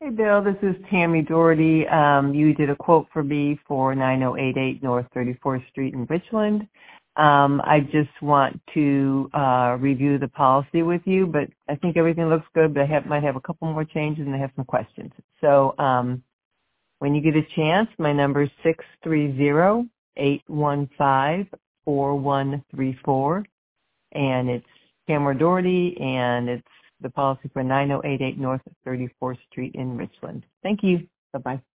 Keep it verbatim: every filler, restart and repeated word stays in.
Hey, Bill, this is Tammy Doherty. Um, you did a quote for me for nine oh eight eight North thirty-fourth Street in Richland. Um, I just want to uh, review the policy with you, but I think everything looks good, but I have, might have a couple more changes and I have some questions. So um, when you get a chance, my number is six three zero, eight one five, four one three four, and it's Tamara Doherty, and it's the policy for nine oh eight eight North thirty-fourth Street in Richland. Thank you. Bye-bye.